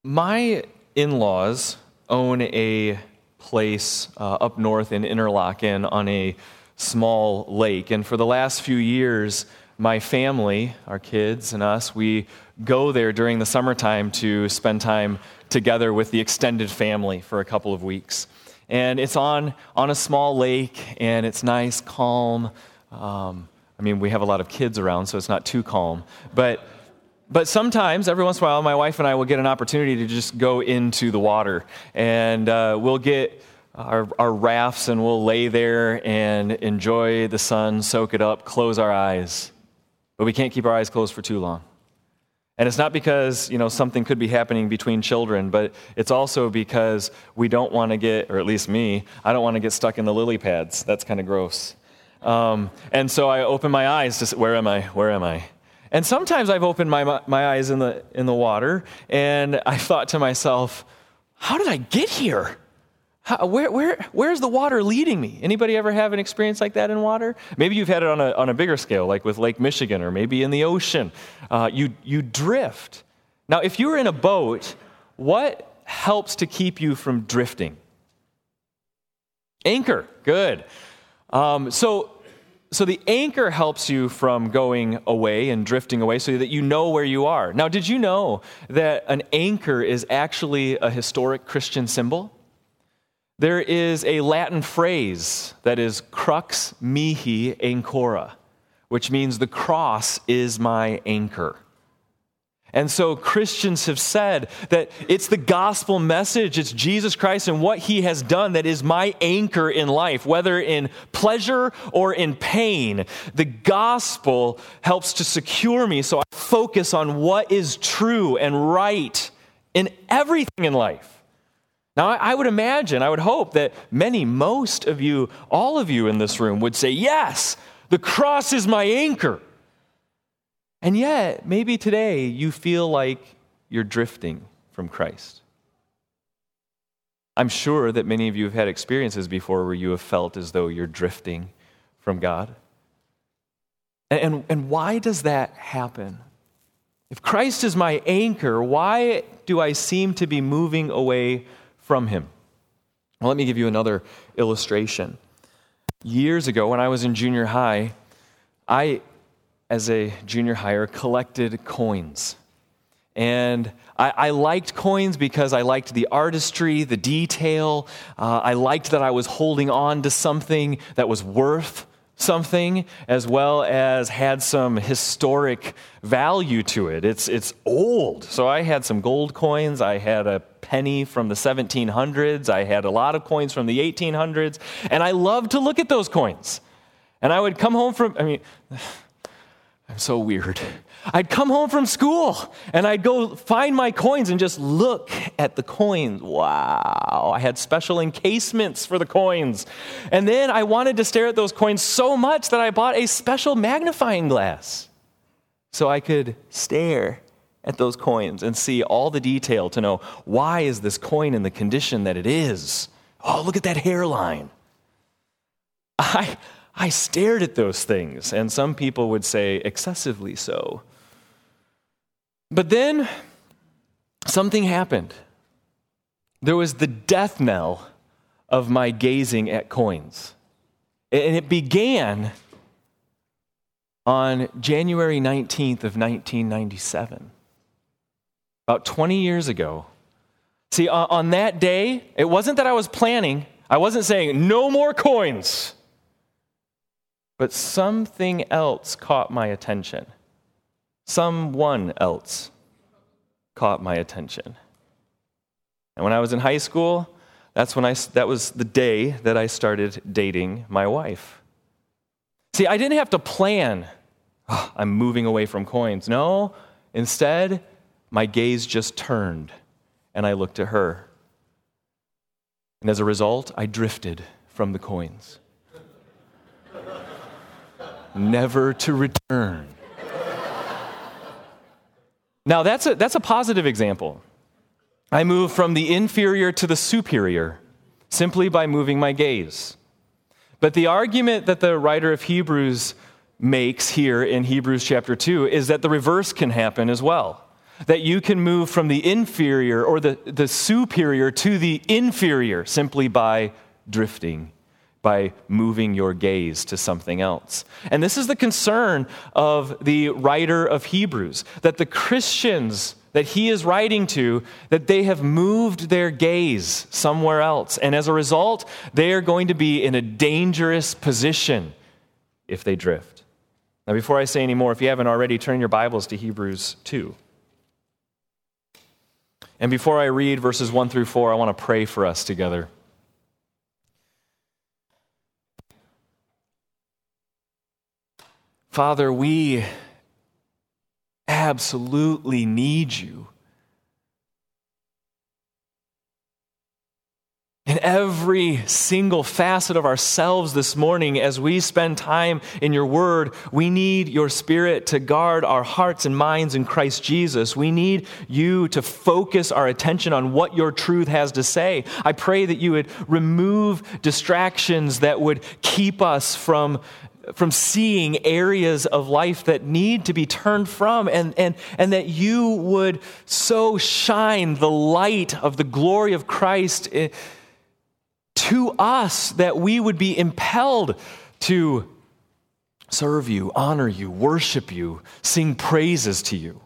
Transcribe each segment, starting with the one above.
My in-laws own a place up north in Interlaken on a small lake. And for the last few years, my family, our kids and us, we go there during the summertime to spend time together with the extended family for a couple of weeks. And it's on a small lake, and it's nice, calm. We have a lot of kids around, so it's not too calm. But sometimes, every once in a while, my wife and I will get an opportunity to just go into the water. And we'll get our rafts, and we'll lay there and enjoy the sun, soak it up, close our eyes. But we can't keep our eyes closed for too long. And it's not because, something could be happening between children, but it's also because we don't want to get, or at least me, I don't want to get stuck in the lily pads. That's kind of gross. And so I open my eyes to, where am I? And sometimes I've opened my eyes in the water, and I thought to myself, how did I get here? Where's the water leading me? Anybody ever have an experience like that in water? Maybe you've had it on a bigger scale, like with Lake Michigan, or maybe in the ocean. You drift. Now, if you're in a boat, what helps to keep you from drifting? Anchor. Good. So the anchor helps you from going away and drifting away so that you know where you are. Now, did you know that an anchor is actually a historic Christian symbol? There is a Latin phrase that is crux mihi ancora, which means the cross is my anchor. And so Christians have said that it's the gospel message, it's Jesus Christ and what he has done that is my anchor in life, whether in pleasure or in pain. The gospel helps to secure me so I focus on what is true and right in everything in life. Now, I would hope that most of you, all of you in this room would say, yes, the cross is my anchor. And yet, maybe today you feel like you're drifting from Christ. I'm sure that many of you have had experiences before where you have felt as though you're drifting from God. And why does that happen? If Christ is my anchor, why do I seem to be moving away from him? Well, let me give you another illustration. Years ago, when I was in junior high, as a junior higher, collected coins. And I liked coins because I liked the artistry, the detail. I liked that I was holding on to something that was worth something, as well as had some historic value to it. It's old. So I had some gold coins. I had a penny from the 1700s. I had a lot of coins from the 1800s. And I loved to look at those coins. And I would come home I'm so weird. I'd come home from school and I'd go find my coins and just look at the coins. Wow. I had special encasements for the coins. And then I wanted to stare at those coins so much that I bought a special magnifying glass so I could stare at those coins and see all the detail to know, why is this coin in the condition that it is? Oh, look at that hairline. I stared at those things, and some people would say excessively so. But then something happened. There was the death knell of my gazing at coins. And it began on January 19th of 1997, about 20 years ago. See, on that day, it wasn't that I was planning. I wasn't saying, no more coins. But something else caught my attention. Someone else caught my attention. And when I was in high school, that was the day that I started dating my wife. See, I didn't have to plan, I'm moving away from coins. No, instead, my gaze just turned, and I looked at her. And as a result, I drifted from the coins. Never to return. Now, that's a positive example. I move from the inferior to the superior simply by moving my gaze. But the argument that the writer of Hebrews makes here in Hebrews chapter 2 is that the reverse can happen as well. that you can move from the inferior or the superior to the inferior simply by drifting, by moving your gaze to something else. And this is the concern of the writer of Hebrews, that the Christians that he is writing to, that they have moved their gaze somewhere else. And as a result, they are going to be in a dangerous position if they drift. Now, before I say any more, if you haven't already, turn your Bibles to Hebrews 2. And before I read verses 1 through 4, I want to pray for us together. Father, we absolutely need you. In every single facet of ourselves this morning, as we spend time in your word, we need your Spirit to guard our hearts and minds in Christ Jesus. We need you to focus our attention on what your truth has to say. I pray that you would remove distractions that would keep us from seeing areas of life that need to be turned from, and that you would so shine the light of the glory of Christ to us that we would be impelled to serve you, honor you, worship you, sing praises to you.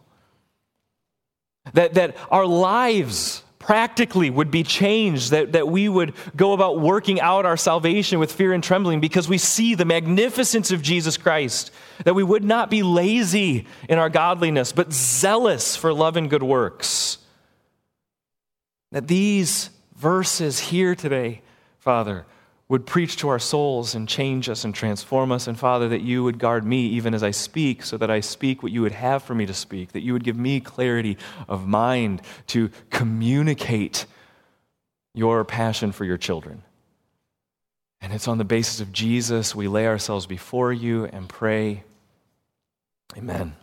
That our lives practically would be changed, that we would go about working out our salvation with fear and trembling because we see the magnificence of Jesus Christ, that we would not be lazy in our godliness, but zealous for love and good works. That these verses here today, Father, would preach to our souls and change us and transform us. And Father, that you would guard me even as I speak, so that I speak what you would have for me to speak, that you would give me clarity of mind to communicate your passion for your children. And it's on the basis of Jesus we lay ourselves before you and pray. Amen.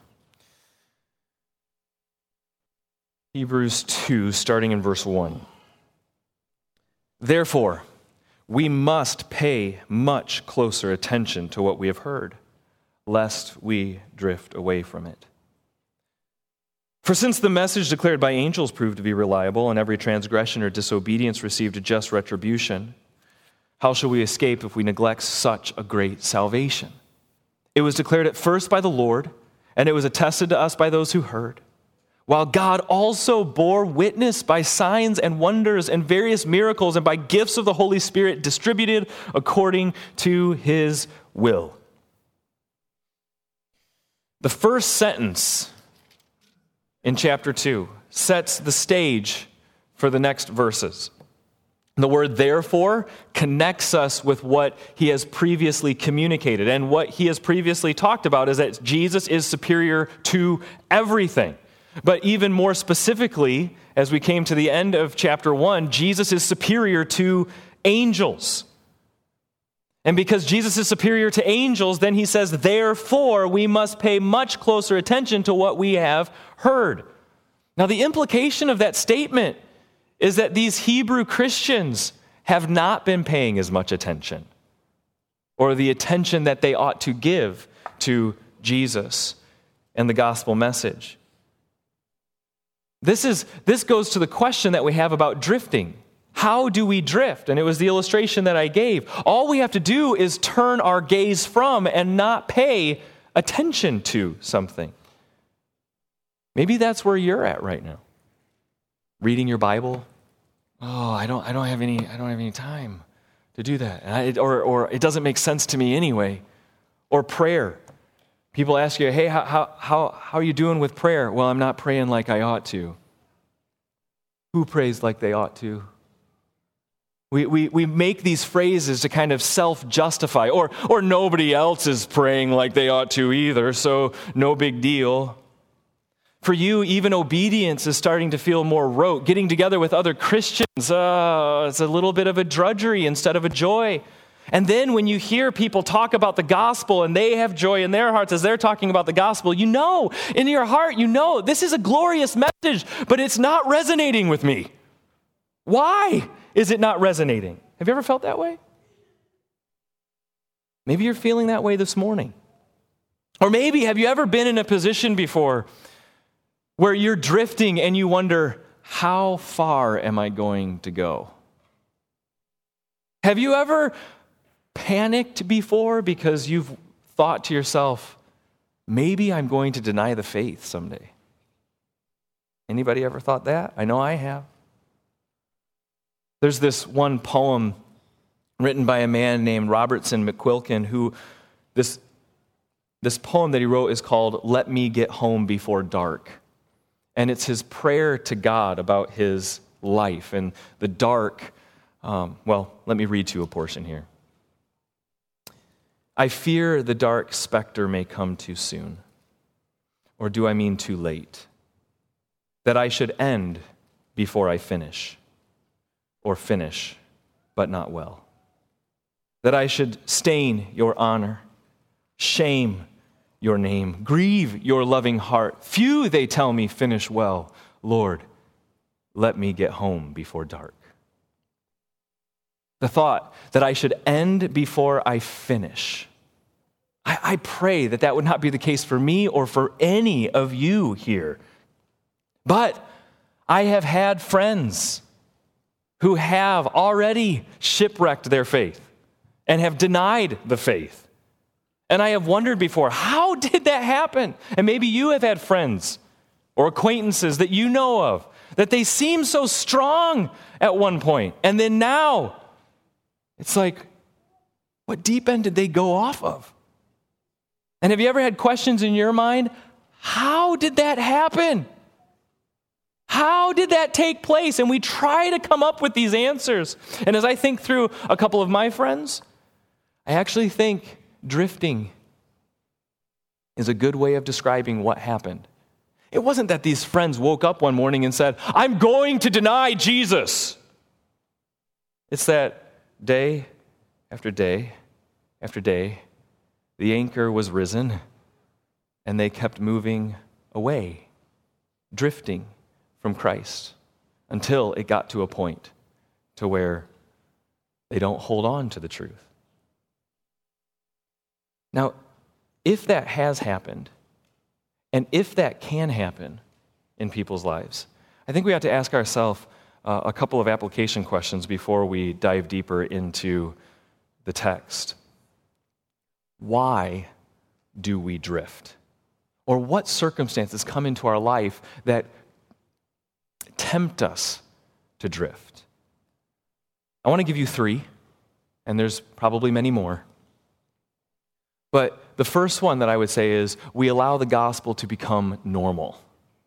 Hebrews 2, starting in verse 1. Therefore, we must pay much closer attention to what we have heard, lest we drift away from it. For since the message declared by angels proved to be reliable, and every transgression or disobedience received a just retribution, how shall we escape if we neglect such a great salvation? It was declared at first by the Lord, and it was attested to us by those who heard, while God also bore witness by signs and wonders and various miracles and by gifts of the Holy Spirit distributed according to his will. The first sentence in chapter 2 sets the stage for the next verses. The word therefore connects us with what he has previously communicated. And what he has previously talked about is that Jesus is superior to everything. But even more specifically, as we came to the end of chapter 1, Jesus is superior to angels. And because Jesus is superior to angels, then he says, therefore, we must pay much closer attention to what we have heard. Now, the implication of that statement is that these Hebrew Christians have not been paying as much attention, or the attention that they ought to give to Jesus and the gospel message. This goes to the question that we have about drifting. How do we drift? And it was the illustration that I gave. All we have to do is turn our gaze from and not pay attention to something. Maybe that's where you're at right now. Reading your Bible. Oh, I don't have any time to do that. Or it doesn't make sense to me anyway. Or prayer. People ask you, hey, how are you doing with prayer? Well, I'm not praying like I ought to. Who prays like they ought to? We make these phrases to kind of self-justify, or nobody else is praying like they ought to either, so no big deal. For you, even obedience is starting to feel more rote. Getting together with other Christians, it's a little bit of a drudgery instead of a joy. And then when you hear people talk about the gospel and they have joy in their hearts as they're talking about the gospel, you know, in your heart, you know, this is a glorious message, but it's not resonating with me. Why is it not resonating? Have you ever felt that way? Maybe you're feeling that way this morning. Or maybe have you ever been in a position before where you're drifting and you wonder, how far am I going to go? Have you ever panicked before because you've thought to yourself, maybe I'm going to deny the faith someday? Anybody ever thought that? I know I have. There's this one poem written by a man named Robertson McQuilkin who, this poem that he wrote is called Let Me Get Home Before Dark. And it's his prayer to God about his life and the dark. Let me read to you a portion here. I fear the dark specter may come too soon. Or do I mean too late? That I should end before I finish, or finish, but not well. That I should stain your honor, shame your name, grieve your loving heart. Few, they tell me, finish well. Lord, let me get home before dark. The thought that I should end before I finish. I pray that that would not be the case for me or for any of you here. But I have had friends who have already shipwrecked their faith and have denied the faith. And I have wondered before, how did that happen? And maybe you have had friends or acquaintances that you know of, that they seem so strong at one point, and then now, it's like, what deep end did they go off of? And have you ever had questions in your mind? How did that happen? How did that take place? And we try to come up with these answers. And as I think through a couple of my friends, I actually think drifting is a good way of describing what happened. It wasn't that these friends woke up one morning and said, I'm going to deny Jesus. It's that day after day after day, the anchor was risen and they kept moving away, drifting from Christ until it got to a point to where they don't hold on to the truth. Now, if that has happened, and if that can happen in people's lives, I think we have to ask ourselves a couple of application questions before we dive deeper into the text. Why do we drift? Or what circumstances come into our life that tempt us to drift? I want to give you 3, and there's probably many more. But the first one that I would say is we allow the gospel to become normal.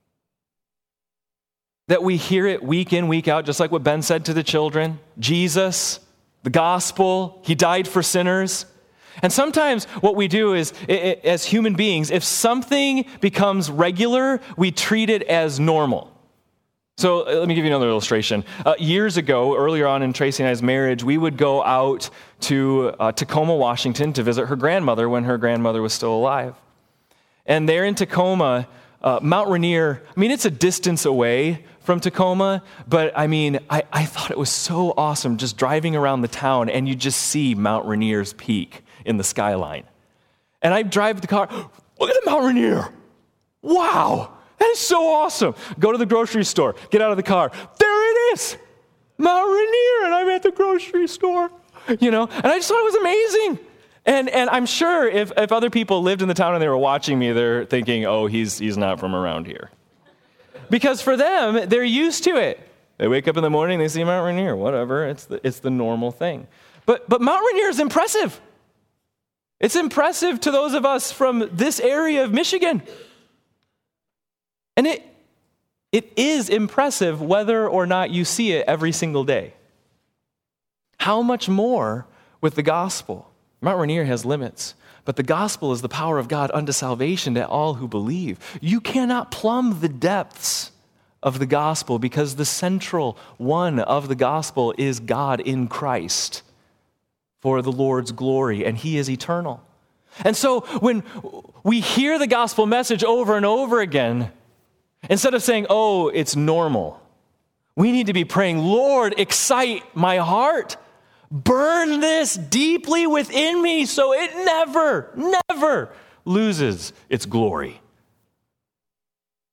That we hear it week in, week out, just like what Ben said to the children. Jesus, the gospel, he died for sinners. And sometimes what we do is, as human beings, if something becomes regular, we treat it as normal. So let me give you another illustration. Years ago, earlier on in Tracy and I's marriage, we would go out to Tacoma, Washington to visit her grandmother when her grandmother was still alive. And there in Tacoma, Mount Rainier, it's a distance away from Tacoma, but I thought it was so awesome just driving around the town and you just see Mount Rainier's peak in the skyline. And I drive the car, look at the Mount Rainier. Wow, that is so awesome. Go to the grocery store, get out of the car. There it is, Mount Rainier, and I'm at the grocery store, and I just thought it was amazing. And I'm sure if other people lived in the town and they were watching me, they're thinking, oh, he's not from around here. Because for them, they're used to it. They wake up in the morning, they see Mount Rainier, whatever, it's the normal thing. But Mount Rainier is impressive. It's impressive to those of us from this area of Michigan. And it is impressive whether or not you see it every single day. How much more with the gospel? Mount Rainier has limits, but the gospel is the power of God unto salvation to all who believe. You cannot plumb the depths of the gospel because the central one of the gospel is God in Christ for the Lord's glory, and he is eternal. And so when we hear the gospel message over and over again, instead of saying, oh, it's normal, we need to be praying, Lord, excite my heart. Burn this deeply within me so it never loses its glory.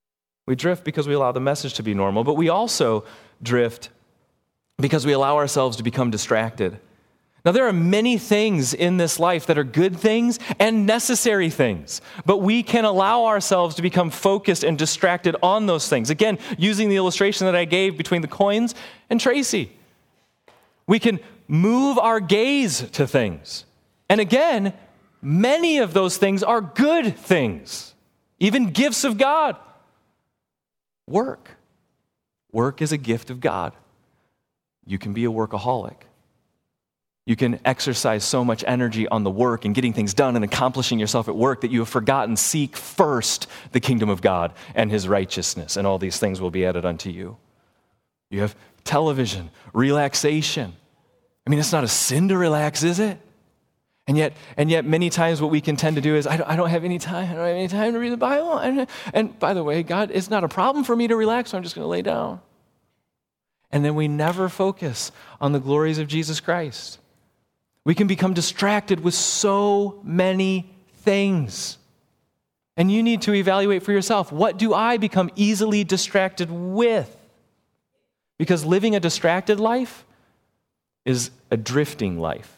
We drift because we allow the message to be normal, but we also drift because we allow ourselves to become distracted. Now, there are many things in this life that are good things and necessary things, but we can allow ourselves to become focused and distracted on those things. Again, using the illustration that I gave between the coins and Tracy. We can move our gaze to things. And again, many of those things are good things, even gifts of God. Work. Work is a gift of God. You can be a workaholic. You can exercise so much energy on the work and getting things done and accomplishing yourself at work that you have forgotten, seek first the kingdom of God and his righteousness, and all these things will be added unto you. You have television, relaxation. I mean, it's not a sin to relax, is it? And yet many times what we can tend to do is, I don't have any time. I don't have any time to read the Bible. And by the way, God, it's not a problem for me to relax, so I'm just going to lay down. And then we never focus on the glories of Jesus Christ. We can become distracted with so many things. And you need to evaluate for yourself, what do I become easily distracted with? Because living a distracted life is a drifting life.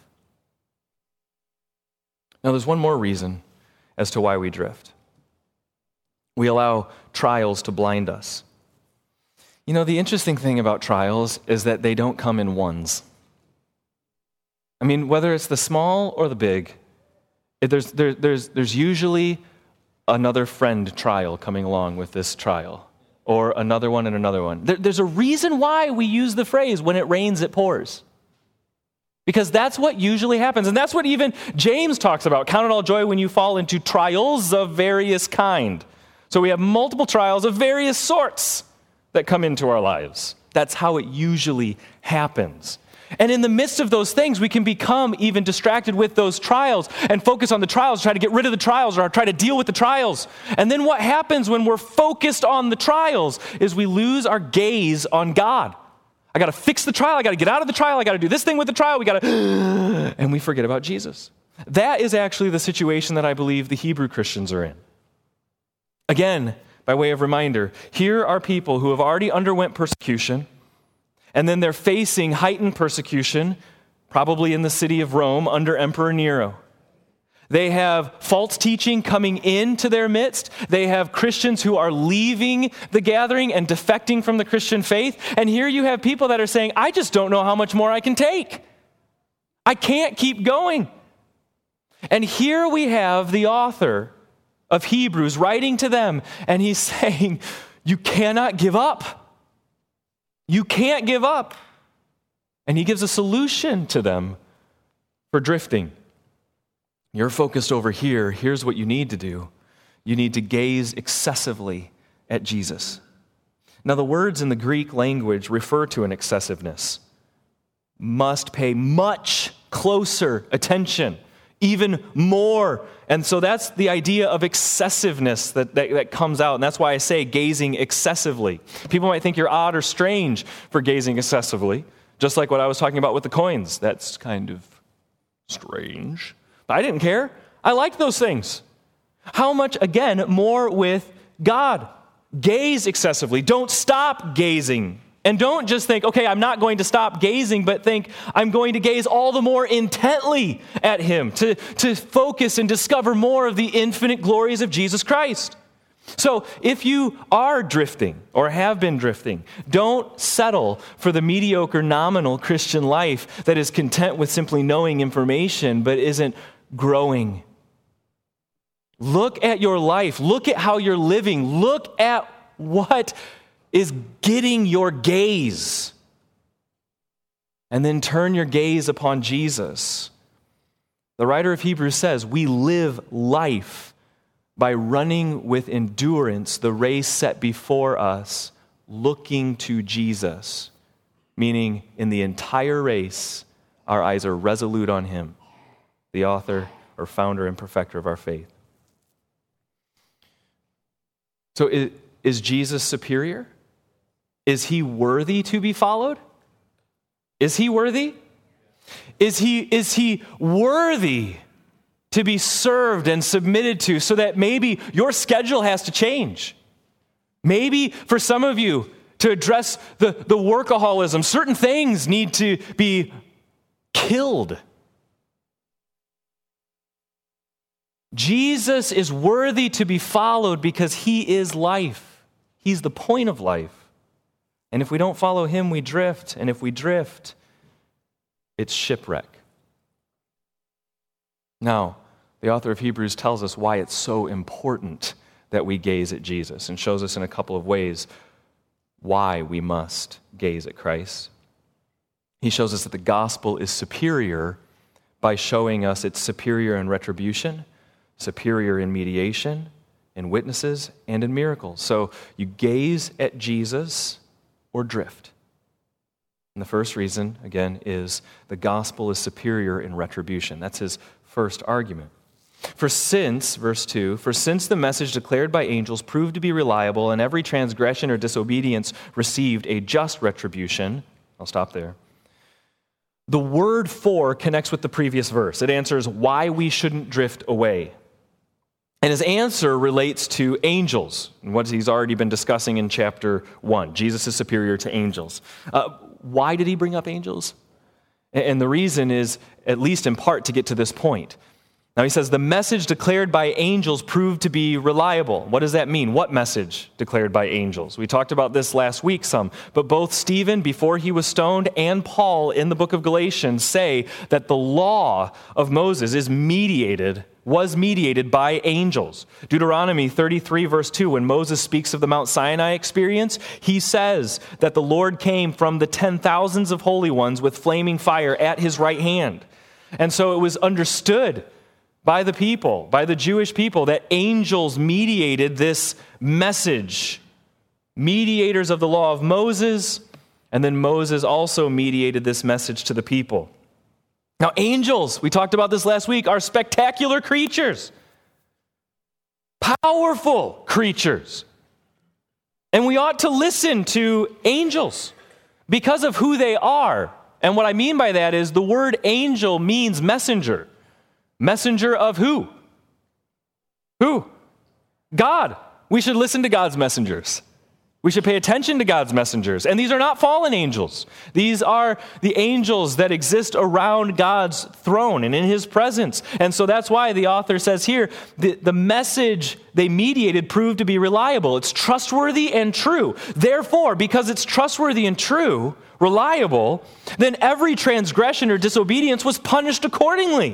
Now, there's one more reason as to why we drift. We allow trials to blind us. You know, the interesting thing about trials is that they don't come in ones. I mean, whether it's the small or the big, there's usually another friend trial coming along with this trial, or another one and another one. There's a reason why we use the phrase, when it rains, it pours. Because that's what usually happens. And that's what even James talks about. Count it all joy when you fall into trials of various kind. So we have multiple trials of various sorts that come into our lives. That's how it usually happens. And in the midst of those things, we can become even distracted with those trials and focus on the trials, try to get rid of the trials or try to deal with the trials. And then what happens when we're focused on the trials is we lose our gaze on God. I got to fix the trial. I got to get out of the trial. I got to do this thing with the trial. And we forget about Jesus. That is actually the situation that I believe the Hebrew Christians are in. Again, by way of reminder, here are people who have already underwent persecution, and then they're facing heightened persecution, probably in the city of Rome under Emperor Nero. They have false teaching coming into their midst. They have Christians who are leaving the gathering and defecting from the Christian faith. And here you have people that are saying, I just don't know how much more I can take. I can't keep going. And here we have the author of Hebrews writing to them, and he's saying, you cannot give up. You can't give up. And he gives a solution to them for drifting. You're focused over here. Here's what you need to do. You need to gaze excessively at Jesus. Now, the words in the Greek language refer to an excessiveness. Must pay much closer attention, even more. And so that's the idea of excessiveness that comes out. And that's why I say gazing excessively. People might think you're odd or strange for gazing excessively, just like what I was talking about with the coins. That's kind of strange. I didn't care. I liked those things. How much, again, more with God? Gaze excessively. Don't stop gazing. And don't just think, okay, I'm not going to stop gazing, but think, I'm going to gaze all the more intently at him, to focus and discover more of the infinite glories of Jesus Christ. So if you are drifting or have been drifting, don't settle for the mediocre, nominal Christian life that is content with simply knowing information but isn't growing. Look at your life. Look at how you're living. Look at what is getting your gaze. And then turn your gaze upon Jesus. The writer of Hebrews says, we live life by running with endurance the race set before us, looking to Jesus. Meaning, in the entire race, our eyes are resolute on him, the author or founder and perfecter of our faith. So is Jesus superior? Is he worthy to be followed? Is he worthy? Is he worthy to be served and submitted to so that maybe your schedule has to change? Maybe for some of you, to address the workaholism, certain things need to be killed. Jesus is worthy to be followed because he is life. He's the point of life. And if we don't follow him, we drift. And if we drift, it's shipwreck. Now, the author of Hebrews tells us why it's so important that we gaze at Jesus and shows us in a couple of ways why we must gaze at Christ. He shows us that the gospel is superior by showing us it's superior in retribution, superior in mediation, in witnesses, and in miracles. So you gaze at Jesus or drift. And the first reason, again, is the gospel is superior in retribution. That's his first argument. For since, verse 2, for since the message declared by angels proved to be reliable and every transgression or disobedience received a just retribution, I'll stop there. The word for connects with the previous verse. It answers why we shouldn't drift away. And his answer relates to angels, and what he's already been discussing in chapter 1. Jesus is superior to angels. Why did he bring up angels? And the reason is, at least in part, to get to this point. Now he says, the message declared by angels proved to be reliable. What does that mean? What message declared by angels? We talked about this last week some, but both Stephen, before he was stoned, and Paul in the book of Galatians say that the law of Moses was mediated by angels. Deuteronomy 33 verse 2, when Moses speaks of the Mount Sinai experience, he says that the Lord came from the 10,000s of holy ones with flaming fire at his right hand. And so it was understood by the people, by the Jewish people, that angels mediated this message. Mediators of the law of Moses, and then Moses also mediated this message to the people. Now, angels, we talked about this last week, are spectacular creatures. Powerful creatures. And we ought to listen to angels because of who they are. And what I mean by that is the word angel means messenger. Messenger of who? Who? God. We should listen to God's messengers. We should pay attention to God's messengers. And these are not fallen angels. These are the angels that exist around God's throne and in his presence. And so that's why the author says here, the message they mediated proved to be reliable. It's trustworthy and true. Therefore, because it's trustworthy and true, reliable, then every transgression or disobedience was punished accordingly.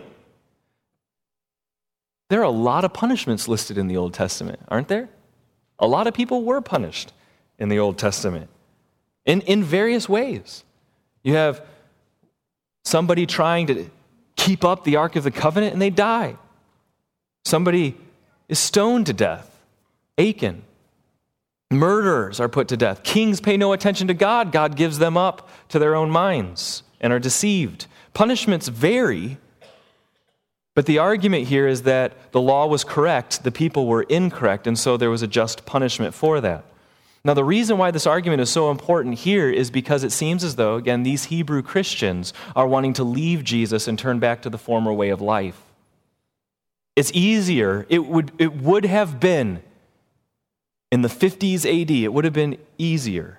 There are a lot of punishments listed in the Old Testament, aren't there? A lot of people were punished in the Old Testament in various ways. You have somebody trying to keep up the Ark of the Covenant and they die. Somebody is stoned to death. Achan. Murderers are put to death. Kings pay no attention to God. God gives them up to their own minds and are deceived. Punishments vary. But the argument here is that the law was correct, the people were incorrect, and so there was a just punishment for that. Now, the reason why this argument is so important here is because it seems as though, again, these Hebrew Christians are wanting to leave Jesus and turn back to the former way of life. It's easier, it would have been, in the 50s AD, it would have been easier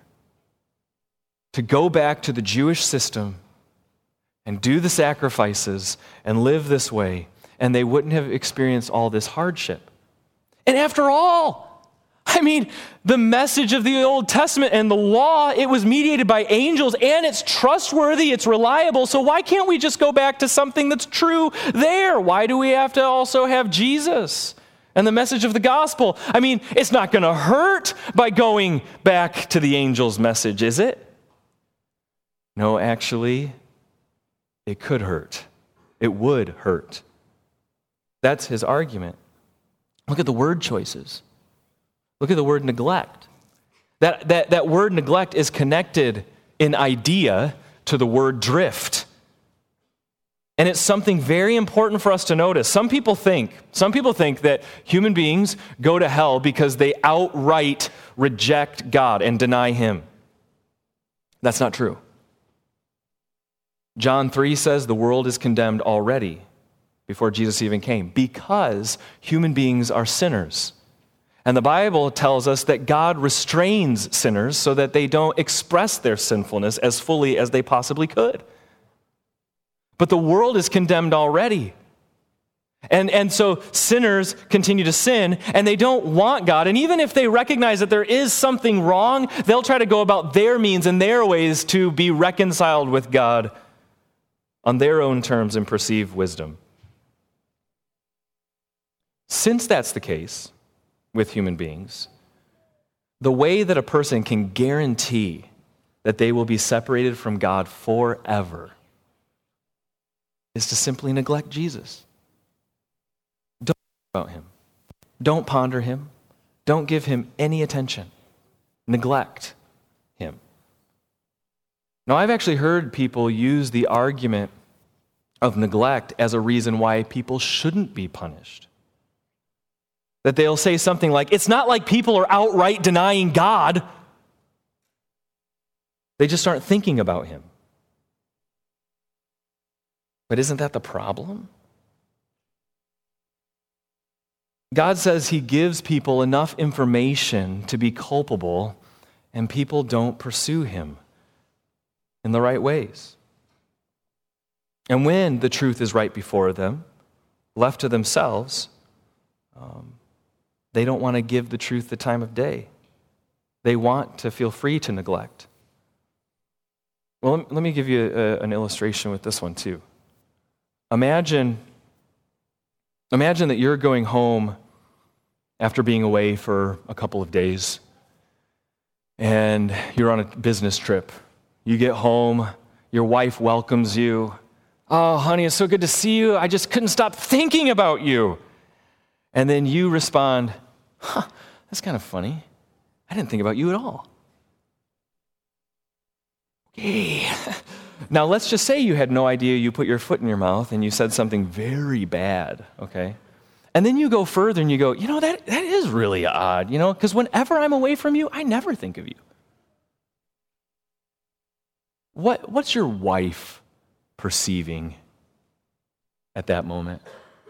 to go back to the Jewish system and do the sacrifices and live this way, and they wouldn't have experienced all this hardship. And after all, I mean, the message of the Old Testament and the law, it was mediated by angels, and it's trustworthy, it's reliable, so why can't we just go back to something that's true there? Why do we have to also have Jesus and the message of the gospel? I mean, it's not going to hurt by going back to the angel's message, is it? No, actually, it could hurt. It would hurt. That's his argument. Look at the word choices. Look at the word neglect. That word neglect is connected in idea to the word drift. And it's something very important for us to notice. Some people think that human beings go to hell because they outright reject God and deny him. That's not true. John 3 says the world is condemned already before Jesus even came because human beings are sinners. And the Bible tells us that God restrains sinners so that they don't express their sinfulness as fully as they possibly could. But the world is condemned already. And so sinners continue to sin, and they don't want God. And even if they recognize that there is something wrong, they'll try to go about their means and their ways to be reconciled with God on their own terms and perceive wisdom. Since that's the case with human beings, the way that a person can guarantee that they will be separated from God forever is to simply neglect Jesus. Don't think about him. Don't ponder him. Don't give him any attention. Neglect him. Now, I've actually heard people use the argument of neglect as a reason why people shouldn't be punished. That they'll say something like, it's not like people are outright denying God. They just aren't thinking about him. But isn't that the problem? God says he gives people enough information to be culpable, and people don't pursue him in the right ways. And when the truth is right before them, left to themselves, they don't want to give the truth the time of day. They want to feel free to neglect. Well, let me give you an illustration with this one too. Imagine that you're going home after being away for a couple of days, and you're on a business trip. You get home, your wife welcomes you. Oh, honey, it's so good to see you. I just couldn't stop thinking about you. And then you respond, that's kind of funny. I didn't think about you at all. Okay. Now, let's just say you had no idea you put your foot in your mouth and you said something very bad, okay? And then you go further and you go, that is really odd, because whenever I'm away from you, I never think of you. What's your wife perceiving at that moment?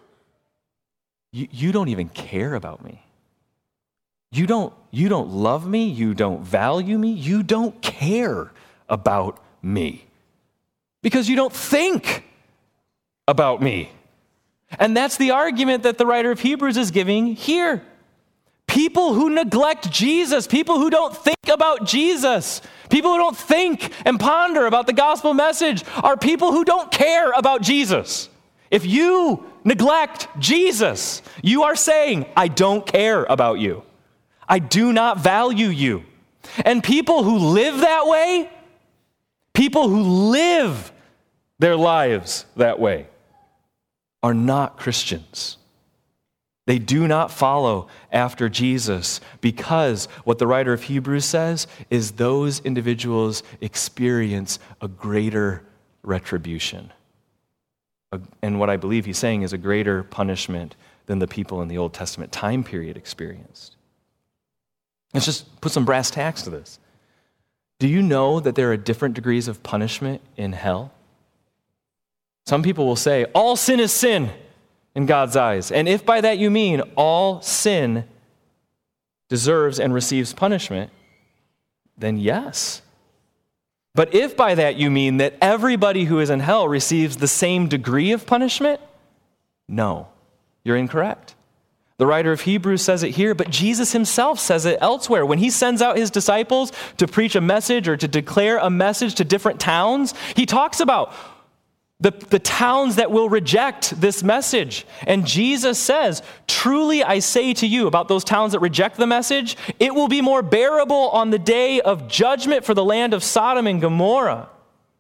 You don't even care about me. You don't love me. You don't value me. You don't care about me because you don't think about me. And that's the argument that the writer of Hebrews is giving here. People who neglect Jesus, people who don't think about Jesus, people who don't think and ponder about the gospel message are people who don't care about Jesus. If you neglect Jesus, you are saying, I don't care about you. I do not value you. And people who live that way, people who live their lives that way, are not Christians. They do not follow after Jesus because what the writer of Hebrews says is those individuals experience a greater retribution. And what I believe he's saying is a greater punishment than the people in the Old Testament time period experienced. Let's just put some brass tacks to this. Do you know that there are different degrees of punishment in hell? Some people will say, all sin is sin in God's eyes. And if by that you mean all sin deserves and receives punishment, then yes. But if by that you mean that everybody who is in hell receives the same degree of punishment, no, you're incorrect. The writer of Hebrews says it here, but Jesus himself says it elsewhere. When he sends out his disciples to preach a message or to declare a message to different towns, he talks about the towns that will reject this message. And Jesus says, truly I say to you about those towns that reject the message, it will be more bearable on the day of judgment for the land of Sodom and Gomorrah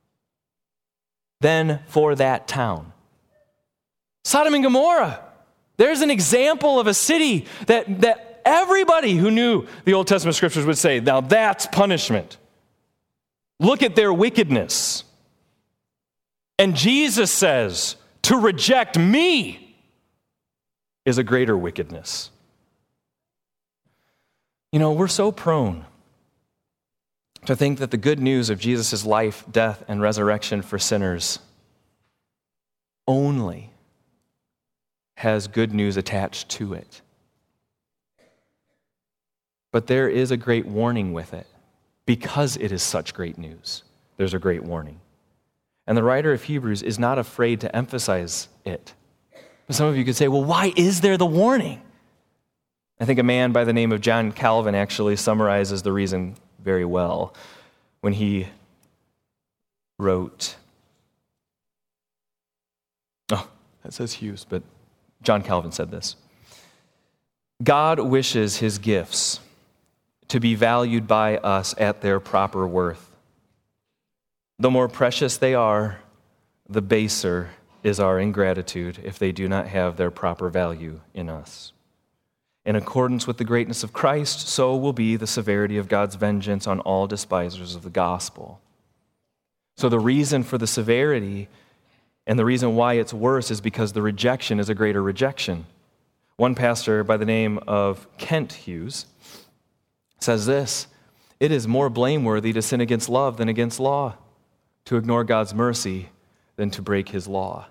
than for that town. Sodom and Gomorrah. There's an example of a city that everybody who knew the Old Testament scriptures would say, now that's punishment. Look at their wickedness. And Jesus says, to reject me is a greater wickedness. We're so prone to think that the good news of Jesus' life, death, and resurrection for sinners only has good news attached to it. But there is a great warning with it. Because it is such great news, there's a great warning. And the writer of Hebrews is not afraid to emphasize it. Some of you could say, well, why is there the warning? I think a man by the name of John Calvin actually summarizes the reason very well when he wrote, that says Hughes, but John Calvin said this: God wishes his gifts to be valued by us at their proper worth. The more precious they are, the baser is our ingratitude if they do not have their proper value in us. In accordance with the greatness of Christ, so will be the severity of God's vengeance on all despisers of the gospel. So the reason for the severity and the reason why it's worse is because the rejection is a greater rejection. One pastor by the name of Kent Hughes says this: it is more blameworthy to sin against love than against law, to ignore God's mercy than to break his law.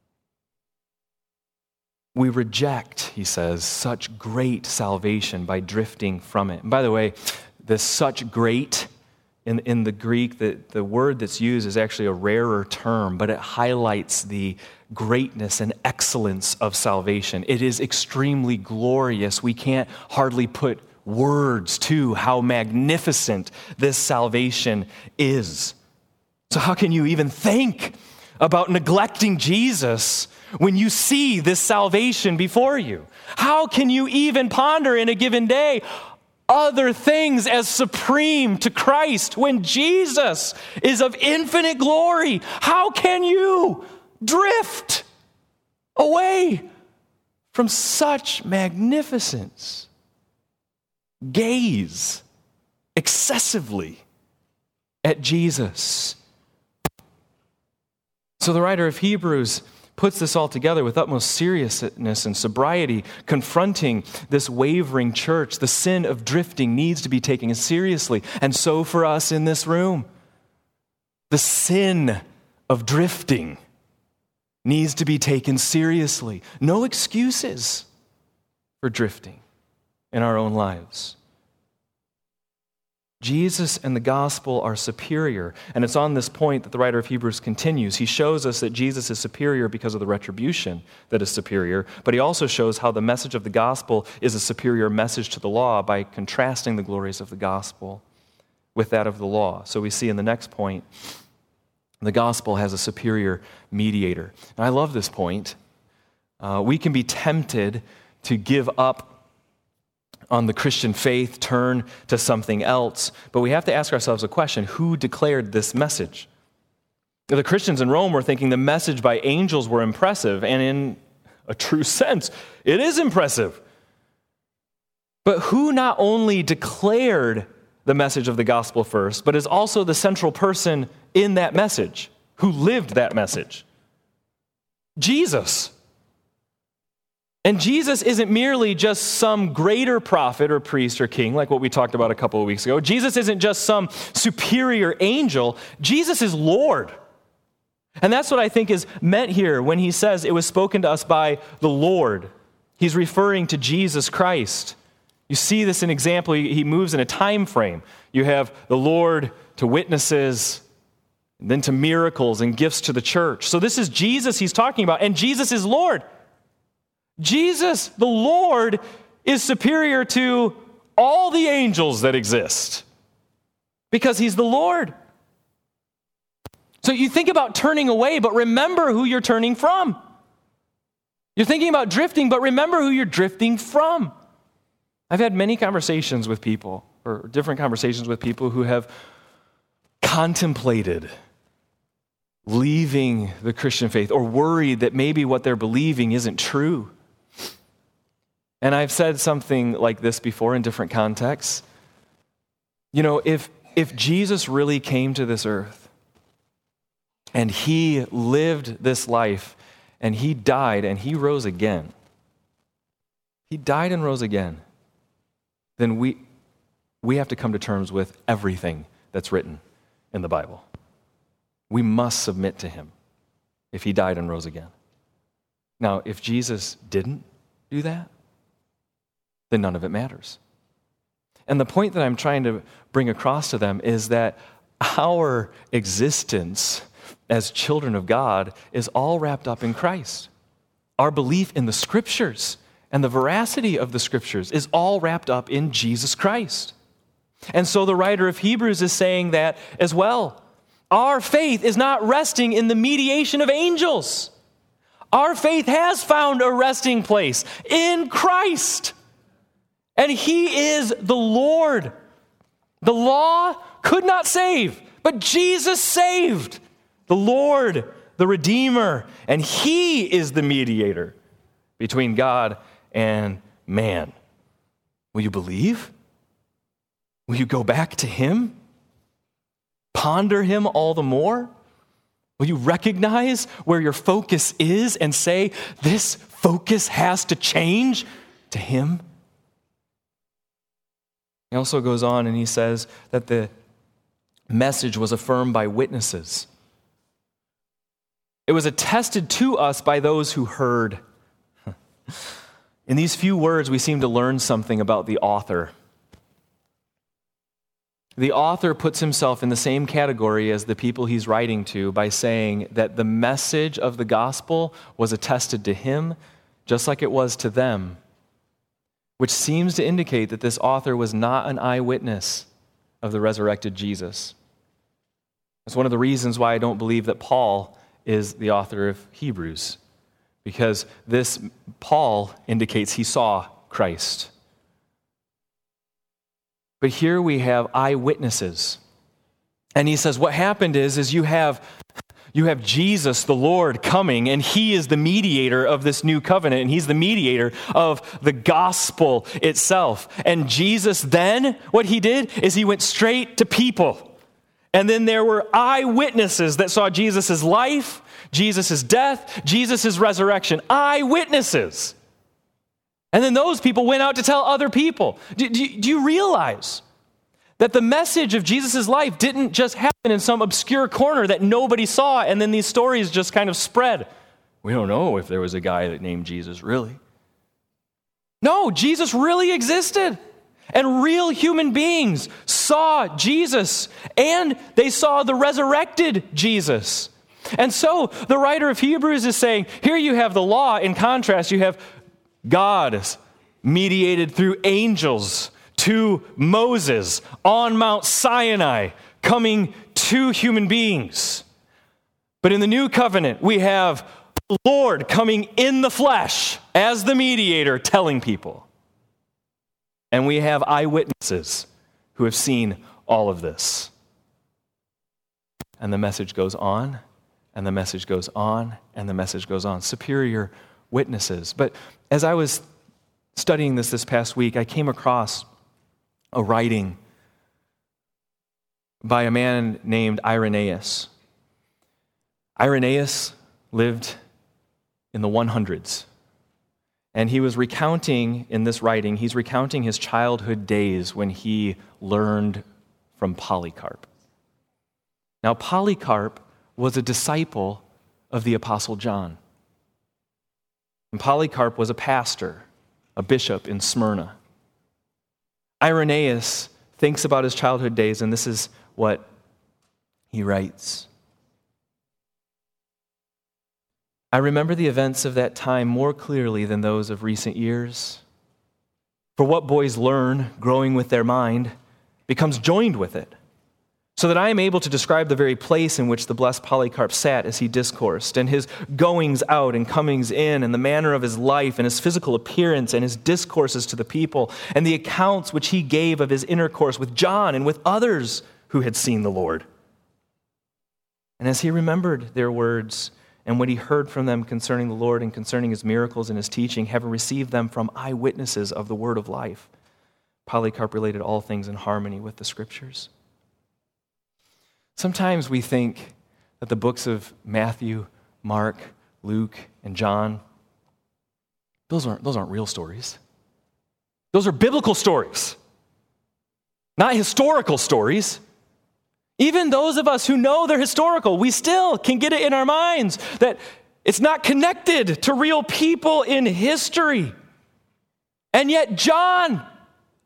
We reject, he says, such great salvation by drifting from it. And by the way, this such great, in the Greek, the word that's used is actually a rarer term, but it highlights the greatness and excellence of salvation. It is extremely glorious. We can't hardly put words to how magnificent this salvation is. So how can you even think about neglecting Jesus when you see this salvation before you? How can you even ponder in a given day other things as supreme to Christ when Jesus is of infinite glory? How can you drift away from such magnificence? Gaze excessively at Jesus. So the writer of Hebrews puts this all together with utmost seriousness and sobriety, confronting this wavering church. The sin of drifting needs to be taken seriously, and so for us in this room. The sin of drifting needs to be taken seriously. No excuses for drifting in our own lives. Jesus and the gospel are superior, and it's on this point that the writer of Hebrews continues. He shows us that Jesus is superior because of the retribution that is superior, but he also shows how the message of the gospel is a superior message to the law by contrasting the glories of the gospel with that of the law. So we see in the next point, the gospel has a superior mediator. And I love this point. We can be tempted to give up on the Christian faith, turn to something else. But we have to ask ourselves a question: who declared this message? The Christians in Rome were thinking the message by angels were impressive, and in a true sense, it is impressive. But who not only declared the message of the gospel first, but is also the central person in that message, who lived that message? Jesus. And Jesus isn't merely just some greater prophet or priest or king, like what we talked about a couple of weeks ago. Jesus isn't just some superior angel. Jesus is Lord. And that's what I think is meant here when he says it was spoken to us by the Lord. He's referring to Jesus Christ. You see this in example. He moves in a time frame. You have the Lord to witnesses, and then to miracles and gifts to the church. So this is Jesus he's talking about, and Jesus is Lord. Jesus, the Lord, is superior to all the angels that exist because he's the Lord. So you think about turning away, but remember who you're turning from. You're thinking about drifting, but remember who you're drifting from. I've had many conversations with people, or different conversations with people who have contemplated leaving the Christian faith or worried that maybe what they're believing isn't true. And I've said something like this before in different contexts. You know, if Jesus really came to this earth and he lived this life and he died and he rose again, then we have to come to terms with everything that's written in the Bible. We must submit to him if he died and rose again. Now, if Jesus didn't do that, then none of it matters. And the point that I'm trying to bring across to them is that our existence as children of God is all wrapped up in Christ. Our belief in the Scriptures and the veracity of the Scriptures is all wrapped up in Jesus Christ. And so the writer of Hebrews is saying that as well. Our faith is not resting in the mediation of angels. Our faith has found a resting place in Christ. And He is the Lord. The law could not save, but Jesus saved. The Lord, the Redeemer, and He is the mediator between God and man. Will you believe? Will you go back to Him? Ponder Him all the more? Will you recognize where your focus is and say, this focus has to change to Him? He also goes on and he says that the message was affirmed by witnesses. It was attested to us by those who heard. In these few words, we seem to learn something about the author. The author puts himself in the same category as the people he's writing to by saying that the message of the gospel was attested to him just like it was to them, which seems to indicate that this author was not an eyewitness of the resurrected Jesus. That's one of the reasons why I don't believe that Paul is the author of Hebrews, because this Paul indicates he saw Christ. But here we have eyewitnesses. And he says what happened is you have Jesus, the Lord, coming, and He is the mediator of this new covenant, and He's the mediator of the gospel itself. And Jesus then, what He did is He went straight to people. And then there were eyewitnesses that saw Jesus' life, Jesus' death, Jesus' resurrection. Eyewitnesses. And then those people went out to tell other people. Do you realize that the message of Jesus' life didn't just happen in some obscure corner that nobody saw, and then these stories just kind of spread? We don't know if there was a guy that named Jesus, really. No, Jesus really existed. And real human beings saw Jesus, and they saw the resurrected Jesus. And so the writer of Hebrews is saying, here you have the law. In contrast, you have God mediated through angels to Moses on Mount Sinai, coming to human beings. But in the new covenant, we have the Lord coming in the flesh as the mediator, telling people. And we have eyewitnesses who have seen all of this. And the message goes on, and the message goes on, and the message goes on. Superior witnesses. But as I was studying this past week, I came across a writing by a man named Irenaeus. Irenaeus lived in the 100s. And he was recounting in this writing, he's recounting his childhood days when he learned from Polycarp. Now, Polycarp was a disciple of the Apostle John. And Polycarp was a pastor, a bishop in Smyrna. Irenaeus thinks about his childhood days, and this is what he writes. I remember the events of that time more clearly than those of recent years. For what boys learn, growing with their mind, becomes joined with it, so that I am able to describe the very place in which the blessed Polycarp sat as he discoursed, and his goings out and comings in, and the manner of his life, and his physical appearance, and his discourses to the people, and the accounts which he gave of his intercourse with John and with others who had seen the Lord. And as he remembered their words, and what he heard from them concerning the Lord and concerning his miracles and his teaching, having received them from eyewitnesses of the word of life, Polycarp related all things in harmony with the Scriptures. Sometimes we think that the books of Matthew, Mark, Luke, and John, those aren't real stories. Those are biblical stories, not historical stories. Even those of us who know they're historical, we still can get it in our minds that it's not connected to real people in history. And yet John,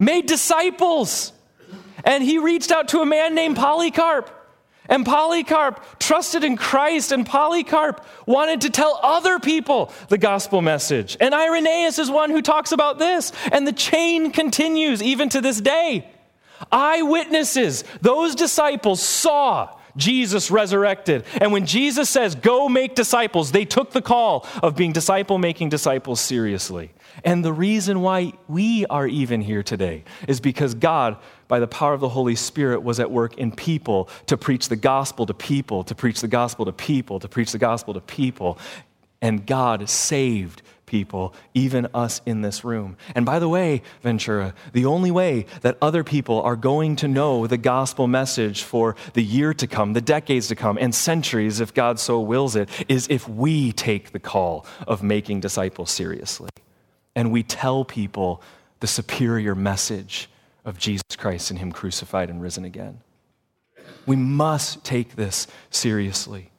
made disciples. And he reached out to a man named Polycarp. And Polycarp trusted in Christ, and Polycarp wanted to tell other people the gospel message. And Irenaeus is one who talks about this. And the chain continues even to this day. Eyewitnesses, those disciples saw Jesus resurrected. And when Jesus says, go make disciples, they took the call of being making disciples seriously. And the reason why we are even here today is because God, by the power of the Holy Spirit, was at work in people to preach the gospel to people, to preach the gospel to people, to preach the gospel to people. And God saved people, even us in this room. And by the way, Ventura, the only way that other people are going to know the gospel message for the year to come, the decades to come, and centuries, if God so wills it, is if we take the call of making disciples seriously. And we tell people the superior message of Jesus Christ and Him crucified and risen again. We must take this seriously.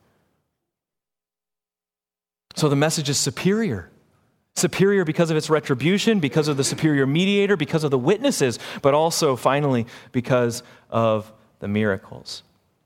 So the message is superior. Superior because of its retribution, because of the superior mediator, because of the witnesses, but also, finally, because of the miracles.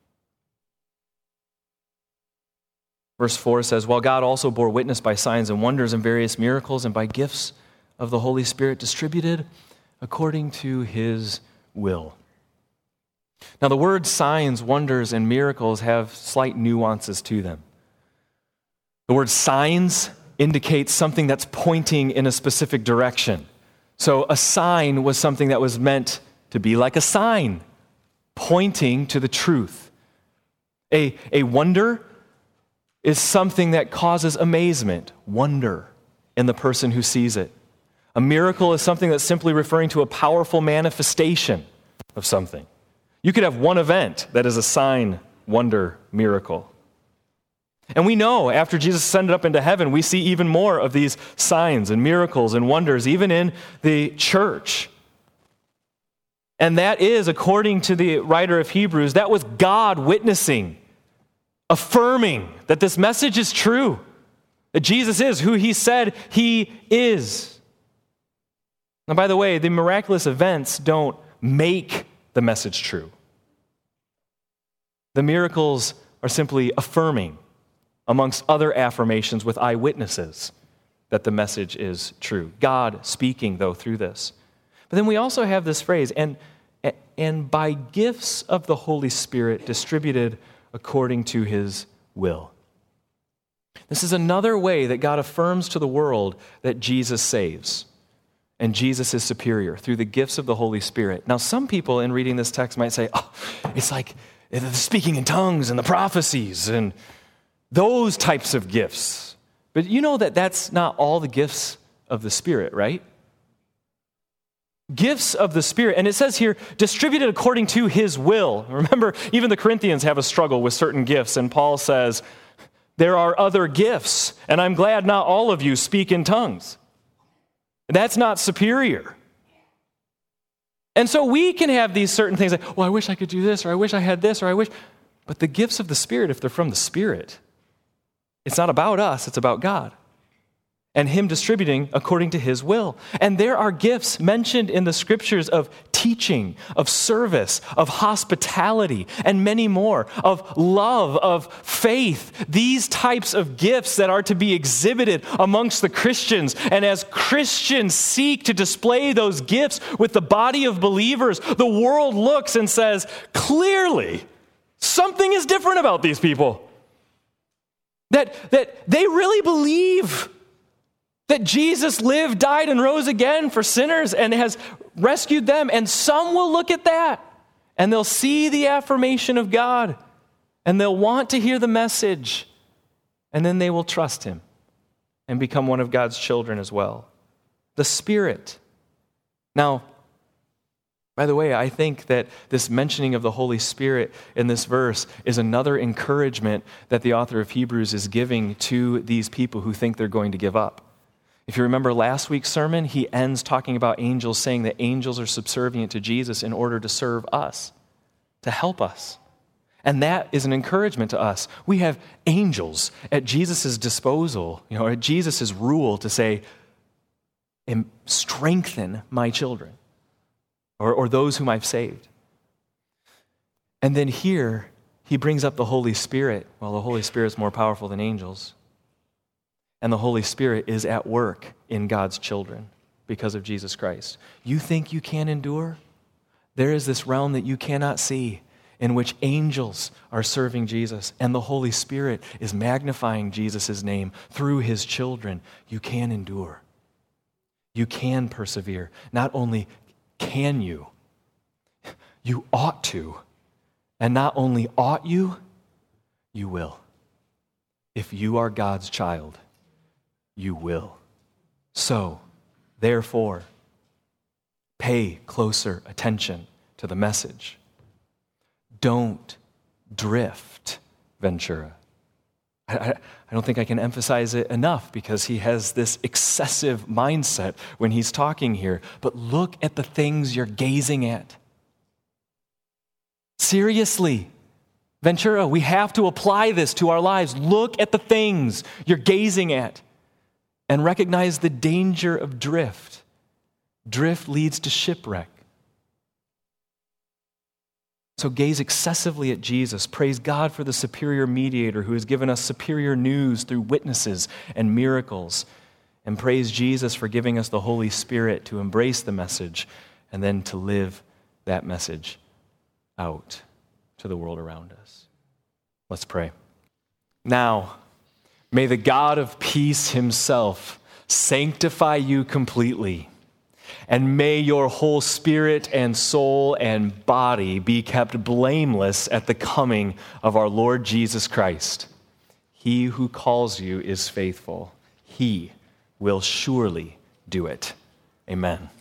Verse 4 says, while God also bore witness by signs and wonders and various miracles and by gifts of the Holy Spirit distributed according to His will. Now, the words signs, wonders, and miracles have slight nuances to them. The word signs indicates something that's pointing in a specific direction. So a sign was something that was meant to be like a sign, pointing to the truth. A wonder is something that causes amazement, wonder in the person who sees it. A miracle is something that's simply referring to a powerful manifestation of something. You could have one event that is a sign, wonder, miracle. And we know after Jesus ascended up into heaven, we see even more of these signs and miracles and wonders, even in the church. And that is, according to the writer of Hebrews, that was God witnessing, affirming that this message is true, that Jesus is who He said He is. Now, by the way, the miraculous events don't make the message true. The miracles are simply affirming, amongst other affirmations with eyewitnesses, that the message is true. God speaking, though, through this. But then we also have this phrase, and by gifts of the Holy Spirit distributed according to His will. This is another way that God affirms to the world that Jesus saves, and Jesus is superior through the gifts of the Holy Spirit. Now, some people in reading this text might say, oh, it's like the speaking in tongues and the prophecies and those types of gifts. But you know that that's not all the gifts of the Spirit, right? Gifts of the Spirit, and it says here, distributed according to His will. Remember, even the Corinthians have a struggle with certain gifts, and Paul says, there are other gifts, and I'm glad not all of you speak in tongues. That's not superior. And so we can have these certain things like, well, I wish I could do this, or I wish I had this, or I wish. But the gifts of the Spirit, if they're from the Spirit, it's not about us, it's about God and Him distributing according to His will. And there are gifts mentioned in the Scriptures of teaching, of service, of hospitality, and many more, of love, of faith, these types of gifts that are to be exhibited amongst the Christians. And as Christians seek to display those gifts with the body of believers, the world looks and says, clearly, something is different about these people. That they really believe that Jesus lived, died, and rose again for sinners and has rescued them. And some will look at that and they'll see the affirmation of God and they'll want to hear the message, and then they will trust Him and become one of God's children as well. The Spirit. Now, by the way, I think that this mentioning of the Holy Spirit in this verse is another encouragement that the author of Hebrews is giving to these people who think they're going to give up. If you remember last week's sermon, he ends talking about angels, saying that angels are subservient to Jesus in order to serve us, to help us. And that is an encouragement to us. We have angels at Jesus' disposal, at Jesus' rule to say, strengthen my children. or those whom I've saved. And then here, he brings up the Holy Spirit. Well, the Holy Spirit is more powerful than angels. And the Holy Spirit is at work in God's children because of Jesus Christ. You think you can endure? There is this realm that you cannot see in which angels are serving Jesus and the Holy Spirit is magnifying Jesus' name through his children. You can endure. You can persevere. Not only can you, you ought to. And not only ought you, you will. If you are God's child, you will. So, therefore, pay closer attention to the message. Don't drift, Ventura. I don't think I can emphasize it enough because he has this excessive mindset when he's talking here. But look at the things you're gazing at. Seriously, Ventura, we have to apply this to our lives. Look at the things you're gazing at and recognize the danger of drift. Drift leads to shipwreck. So gaze excessively at Jesus. Praise God for the superior mediator who has given us superior news through witnesses and miracles. And praise Jesus for giving us the Holy Spirit to embrace the message and then to live that message out to the world around us. Let's pray. Now, may the God of peace himself sanctify you completely, and may your whole spirit and soul and body be kept blameless at the coming of our Lord Jesus Christ. He who calls you is faithful. He will surely do it. Amen.